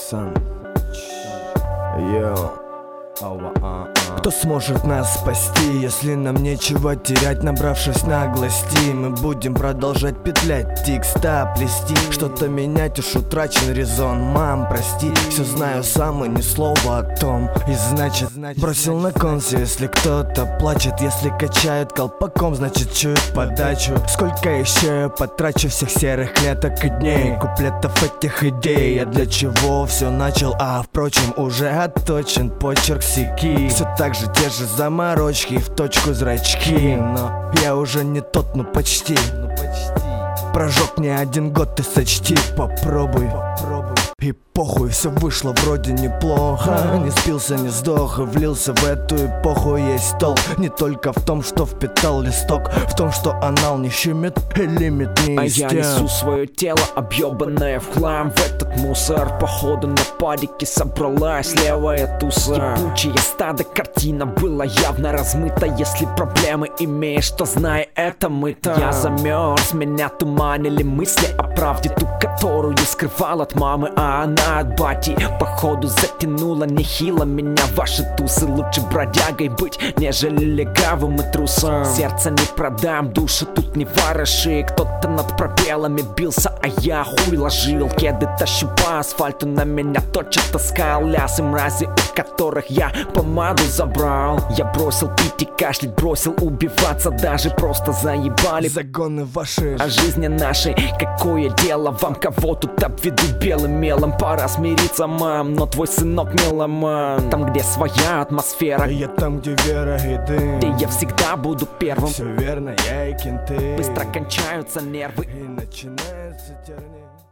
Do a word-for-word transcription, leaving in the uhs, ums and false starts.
Сан. Йоу. Кто сможет нас спасти, если нам нечего терять? Набравшись наглости, мы будем продолжать петлять, текста плести, что-то менять, уж утрачен резон. Мам, прости, все знаю сам и ни слова о том. И значит, бросил на конце, если кто-то плачет. Если качают колпаком, значит чует подачу. Сколько еще я потрачу всех серых клеток и дней, куплетов этих идей. А для чего все начал, а впрочем уже отточен почерк сики. Все так же те же заморочки, в точку зрачки. Но я уже не тот, ну почти. Прожег не один год, ты сочти. Попробуй, попробуй. И похуй, все вышло вроде неплохо. Не спился, не сдох и влился в эту эпоху. Есть толк не только в том, что впитал листок, в том, что анал не щемит и лимит не А истек. я несу свое тело, объебанное в хлам, в этот мусор. Походу на падике собралась левая туса. Ебучее стадо, картина была явно размыта. Если проблемы имеешь, то знай, это мы-то. Я замерз, меня туманили мысли о правде, ту, которую скрывал от мамы, а она от бати. Походу затянула нехило меня ваши тусы. Лучше бродягой быть, нежели легавым и трусом. Сердце не продам, душу тут не вороши. Кто-то над пробелами бился, а я хуй ложил. Кеды тащу по асфальту, на меня точат таскал лясы мрази, у которых я помаду забрал. Я бросил пить и кашлять, бросил убиваться, даже просто заебали загоны ваши о жизни нашей. Какое дело вам, кого тут обведут белым мелом? Пора смириться, мам, но твой сынок меломан. Там, где своя атмосфера, я там, где вера и дым, где я всегда буду первым. Все верно, я и кенты. Быстро кончаются нервы и начинается тернить.